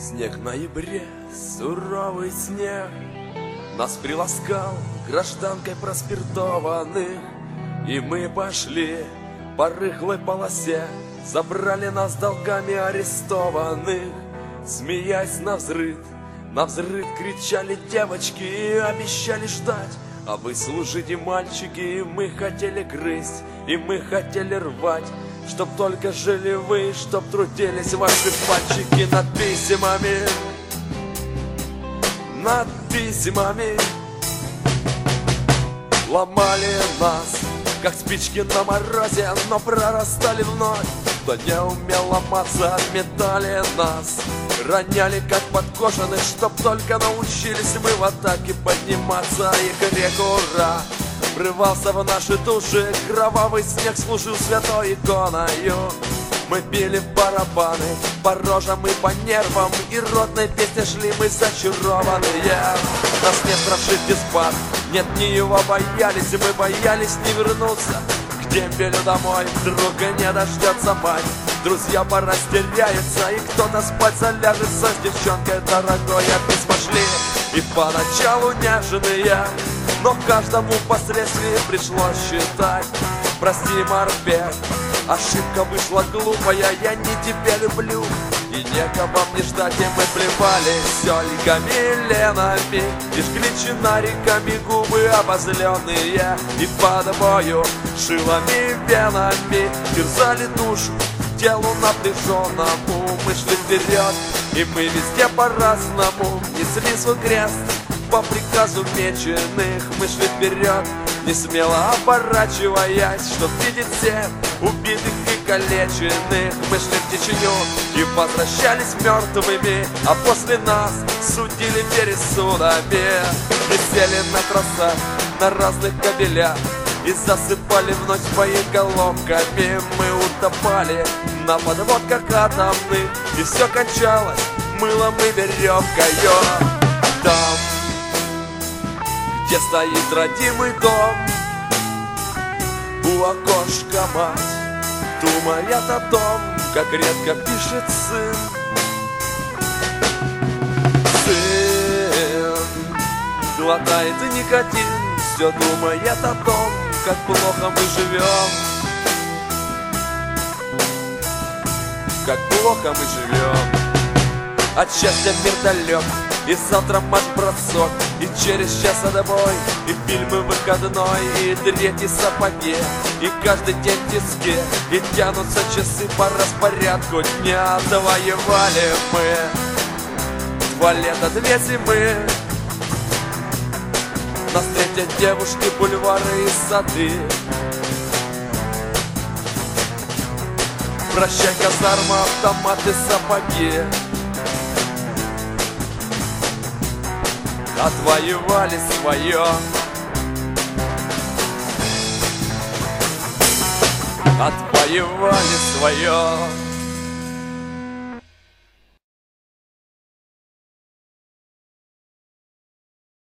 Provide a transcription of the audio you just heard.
Снег в ноябре, суровый снег, нас приласкал гражданкой проспиртованных. И мы пошли по рыхлой полосе, забрали нас долгами арестованных. Смеясь навзрыд кричали девочки и обещали ждать. А вы служите, мальчики, и мы хотели грызть, и мы хотели рвать, чтоб только жили вы, чтоб трудились ваши пальчики над письмами. Ломали нас, как спички на морозе, но прорастали вновь. Кто не умел ломаться, отметали нас, роняли как подкошенных, чтоб только научились мы в атаке подниматься. И крик ура врывался в наши души, кровавый снег служил святой иконою. Мы били в барабаны по рожам и по нервам, и ротной песней шли мы зачарованные. Нас не страшит диспат, нет, не его боялись, и мы боялись не вернуться к дембелю домой. Друга не дождется мать, друзья порастеряются, и кто-то спать заляжется с девчонкой дорогой. А письма шли, и поначалу нежные, но каждому впоследствии пришлось считать. Прости, Морпех, ошибка вышла глупая, я не тебя люблю, и некого мне ждать, и мы плевались Ольками, Ленами, и жгли чинариками губы обозленные, и под бою шилами, венами терзали душу телу напряженному. Мы шли вперед, и мы везде по-разному несли свой крест по приказу меченых. Мы шли вперед, не смело оборачиваясь, чтоб видеть всех убитых и калеченных. Мы шли в Чечню и возвращались мертвыми, а после нас судили пересудами. И сели на трассах, на разных кабелях, и засыпали вновь боеголовками. Мы утопали на подводках атомных, и все кончалось мылом и веревкою. Там, где стоит родимый дом, у окошка мать думает о том, как редко пишет сын. Сын глотает никотин, все думает о том, как плохо мы живем, как плохо мы живем. От счастья мир далек, и завтра марш-бросок, и через час отбой, и фильмы выходной, и третий сапоги, и каждый день в тиске, и тянутся часы по распорядку дня. Воевали мы 2 лета, 2 зимы, нас встретят девушки, бульвары и сады. Прощай, казарма, автоматы, сапоги. Отвоевали свое, отвоевали свое.